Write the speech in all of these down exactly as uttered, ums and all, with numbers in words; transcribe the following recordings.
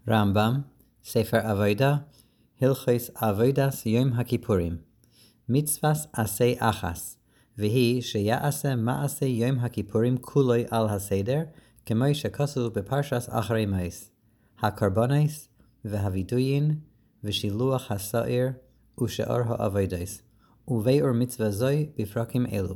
רמב"ם, ספר עבודה, הלכות עבודת יום הכיפורים. מצווה עשה אחס, והיא שיעשה מעשה יום הכיפורים כולו על הסדר, כמו שכתוב בפרשת אחרי מות, הקורבנות והווידויים ושילוח השעיר ושאר העבודות, וביאור מצווה זו בפרקים אלו.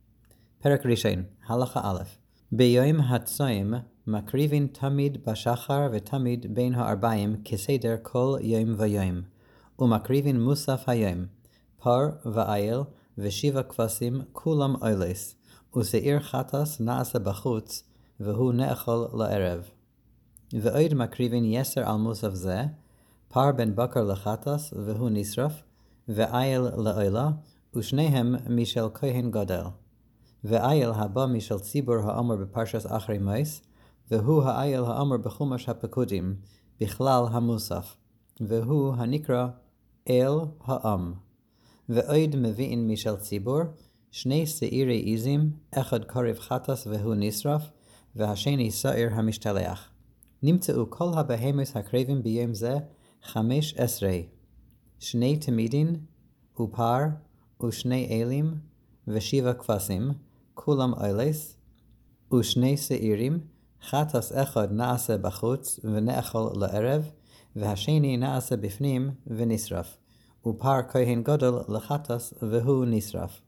פרק ראשון, הלכה א'. ביום הצום מקריבים תמיד בשחר ותמיד בין הארבעים כסדר כל יום ויום, ומקריבים מוסף היום, פר ואיל ושבע כבשים כולם אולס, ושעיר חטס נעשה בחוץ, והוא נאכל לערב. ועוד מקריבים יסר על מוסף זה, פר בן בקר לחטס, והוא נשרף, ואיל לעילה, ושניהם משל כהן גדול. ואיל הבא משל ציבור האמר בפרשת אחרי מות, והוא האיל האמר בחומש הפקודים, בכלל המוסף, והוא הנקרא אל העם. ועוד מביאים משל ציבור, שני שעירי עזים, אחד קרב חטס והוא נשרף, והשני שעיר המשתלח. נמצאו כל הבהמות הקרבים ביום זה חמש עשרה, שני תמידין, ופר, ושני אלים, ושבע כבשים, כולם אולס, ושני שעירים, חטס אחד נעשה בחוץ ונאכל לערב, והשני נעשה בפנים ונשרף, ופר כהן גדול לחטס והוא נשרף.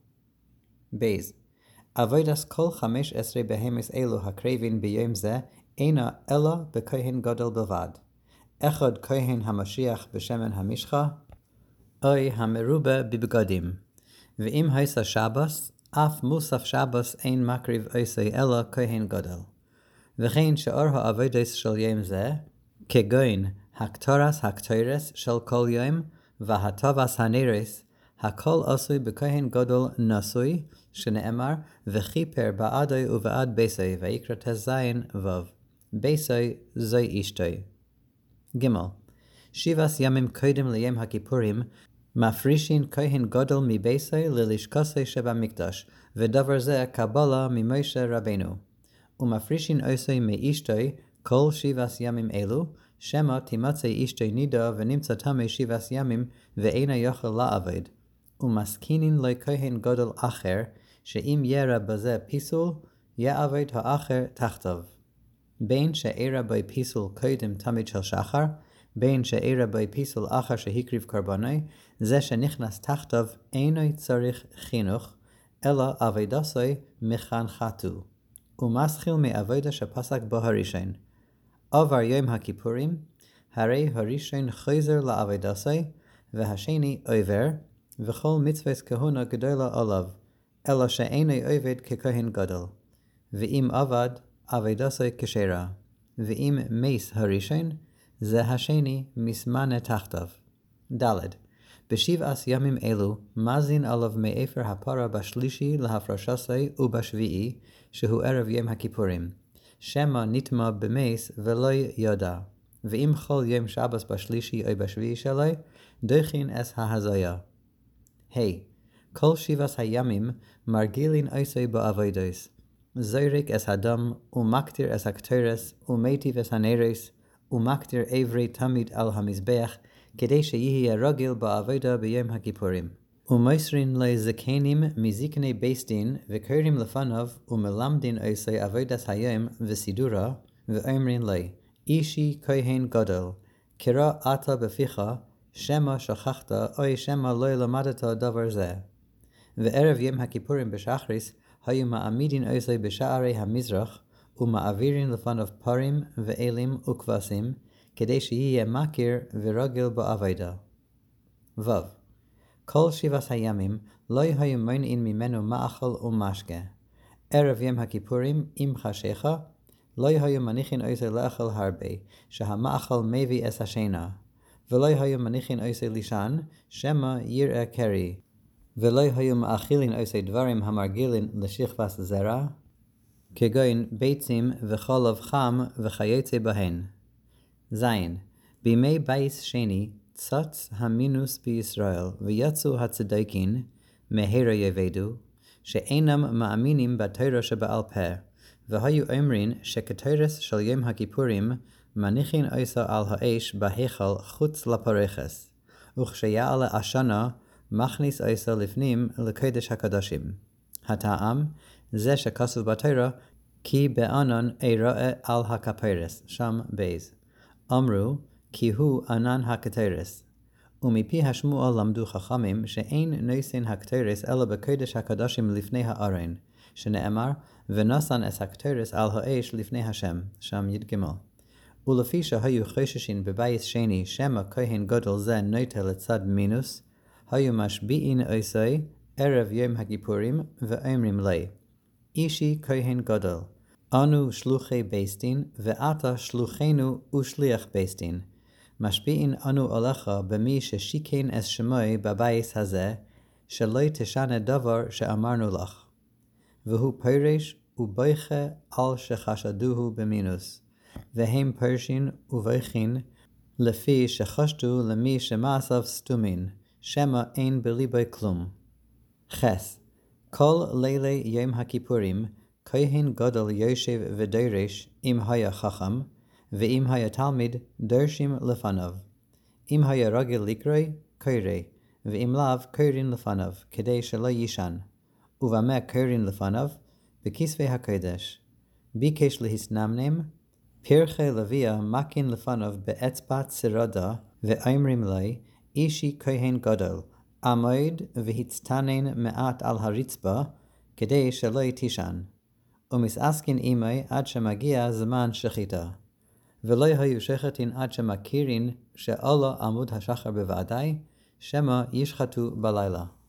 בייז, עבודת כל חמש עשרה בהמות אלו הקרבים ביום זה, אינה אלא בכהן גדול בלבד. אחד כהן המשיח בשמן המשחה, אוי המרובה בבגדים. ואם הייסה שבס, אף מוסף שבס אין מקריב עושה אלא כהן גדול. וכן שאר העבודות של יום זה, כגון הקטורס הקטורס של כל יום, והטובס הנרס, הכל עשוי בכהן גדול נשוי, שנאמר, וכיפר בעדוי ובעד ביסוי, ויקרא תזין וו. ביסוי זוי אשתוי. ג' שבעת ימים קודם ליום הכיפורים, מפרישין כהן גדול מביסוי ללשכוסי שבמקדש, ודבר זה קבלה ממשה רבנו. ומפרישין עושי מאשתוי כל שבעת ימים אלו, שמא תימצא אשתוי נידה ונמצא תמי שבעת ימים ואינה יוכל לעבוד. ומסכינין לו כהן גדול אחר, שאם ירא בזה פיסול, יעבוד האחר תחתיו. בין שאירא בי פיסול קודם תמיד של שחר, בין שאירא בי פיסול אחר שהקריב קורבני, זה שנכנס תחתיו אינו צריך חינוך, אלא עבודתו מחנכתו. ומסחיל מעבודה שפסק בו הראשון. עבר יום הכיפורים, הרי הראשון חוזר לעבודתו, והשני עובר, וכל מצוות כהונה גדולה עליו, אלא שאינו עובד ככהן גדול. ואם עבד, עבודתו כשרה. ואם מס הראשון, זה השני מסמנה תחתיו. ד' בשבעת ימים אלו, מזין עליו מאפר הפרה בשלישי להפרשתו ובשביעי, שהוא ערב יום הכיפורים. שמא נטמא במס ולא ידע. ואם כל יום שבס בשלישי או בשביעי שלו, דוחין אס ההזיה. ה' כל שבעת הימים מרגילין עושה בעבודות. זורק אס הדם, ומקטיר אס הקטורס, ומיטיב אס הנרס, ומקטיר עברי תמיד על המזבח, כדי שיהיה רגיל בעבודה ביום הכיפורים. ומוסרין לזקנים מזקני בית דין, וקוראים לפניו, ומלמדין עושה עבודת היום וסידורה, ואומרין לי, אישי כהן גדול, קרא אתה בפיך, שמא שכחת, אוי שמא לא למדת דבר זה. וערב יום הכיפורים בשחריס, היו מעמידין עושה בשערי המזרח, ומעבירין לפניו פרים ואלים וכבשים, כדי שיהיה מכיר ורגיל בעבודה. ו. כל שבעת הימים לא היו מונעין ממנו מאכל ומשקה. ערב יום הכיפורים, אם חשיכה, לא היו מניחין עושה לאכול הרבה, שהמאכל מביא את השינה, ולא היו מניחין עושה לישן, שמא יראה קרי, ולא היו מאכילין עושה דברים המרגילין לשכבת זרע, כגון ביצים וחלב חם וכיוצא בהן. זין, בימי בייס שני, צץ המינוס בישראל, ויצאו הצדקין, מהרה יבדו, שאינם מאמינים בתורה שבעל פה, והיו אומרים שכתורס של יום הכיפורים, מניחין איסו על האש בהיכל חוץ לפרחס, וכשיעלה עשנה, מכניס איסו לפנים לקודש הקדושים. הטעם, זה שכתוב בתורה, כי בענן איראה על הכפרס, שם בייז. אמרו, כי הוא ענן הקטרס. ומפי השמוע למדו חכמים שאין נושאין הקטרס אלא בקודש הקדושים לפני הארון, שנאמר, ונשן את הקטרס על האש לפני השם, שם י"ג. ולפי שהיו חוששים בבית שני שמא כהן גדול זה נוטה לצד מינוס, היו משביעין עושי ערב יום הכיפורים ואומרים לי, אישי כהן גדול, אנו שלוחי בייסטין ואתה שלוחנו ושליח בייסטין. משביעין אנו עליך במי ששיקן את שמוי בבית הזה, שלא תשנה דבר שאמרנו לך. והוא פרש ובויכה על שחשדוהו במינוס, והם פרשין ובויכין לפי שחשדו למי שמעשיו סתומין, שמא אין בליבי כלום. חס, כל לילי יום הכיפורים, כהן גדול יושב ודורש אם היה חכם, ואם היה תלמיד דורשים לפניו. אם היה רגל לקרוא, קורא, ואם לאו קוראים לפניו, כדי שלא יישן. ובמה קוראים לפניו? בכספי הקודש. ביקש להסנמנם, פרחי לוויה מקין לפניו באצבע צרדה, ואומרים לי, אישי כהן גדול, עמוד והצטנן מעט על הרצפה, כדי שלא תישן. ומסעסקין עמי עד שמגיע זמן שחיטה. ולא היו שחטין עד שמכירין שעלה עמוד השחר בוודאי, שמא ישחטו בלילה.